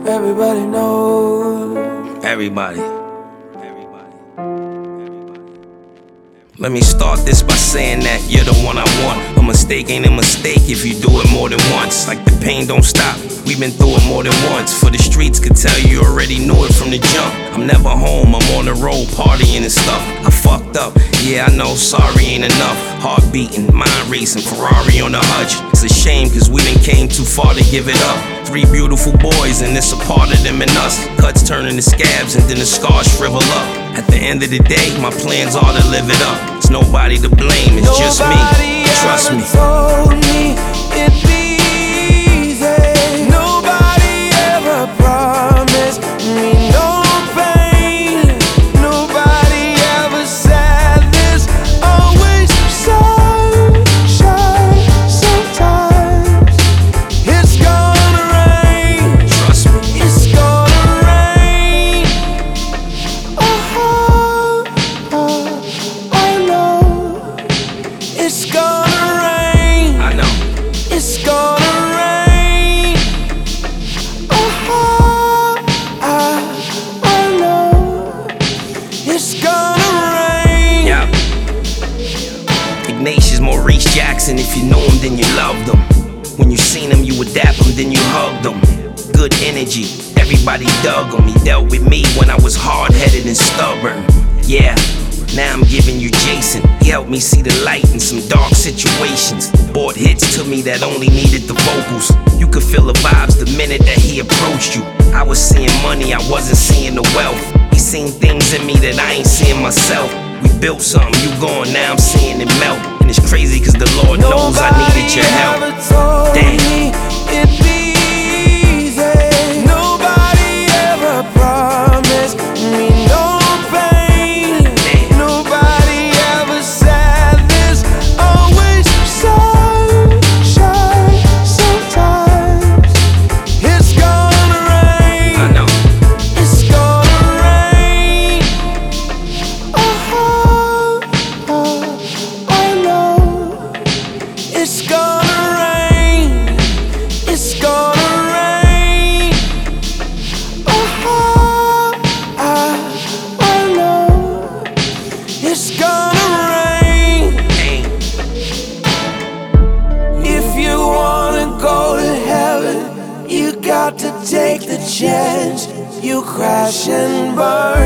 Everybody knows. Everybody. Let me start this by saying that you're the one I want. A mistake ain't a mistake if you do it more than once. Like the pain don't stop, we've been through it more than once. For the streets could tell you already knew it from the jump. I'm never home, I'm on the road partying and stuff. I fucked up, yeah I know, sorry ain't enough. Heart beating, mind racing, Ferrari on the hutch. It's a shame cause we done came too far to give it up. 3 beautiful boys and it's a part of them and us. Cuts turning to scabs and then the scars shrivel up. At the end of the day, my plans are to live it up. It's nobody to blame, it's just me. Trust me. Told me it'd be easy. Nobody ever promised me no pain. Nobody ever said this. Always sunshine. Sometimes it's gonna rain. Trust me. It's gonna rain. I know. It's gonna rain. I know. It's gonna rain. I know. It's gonna rain. Yeah. Ignatius Maurice Jackson, if you know him, then you loved him. When you seen him, you adapt him, then you hugged him. Good energy, everybody dug him. He dealt with me when I was hard-headed and stubborn. Yeah, now I'm giving you Jason. He helped me see the light in some dark situations. Brought hits to me that only needed the vocals. You could feel the vibes the minute that he approached you. I was seeing money, I wasn't seeing the wealth. He seen things in me that I ain't seeing myself. We built something, you gone, now I'm seeing it melt. And it's crazy cause the Lord knows I needed your help. Damn. It'd be easy. Nobody ever promised me no pain. Nobody ever said this. Always sunshine. Sometimes it's gonna rain. I know. It's gonna rain. I know. It's gonna rain. It's gonna rain. I know. It's gonna rain. Hey. If you wanna go to heaven, you got to take the chance. You crash and burn.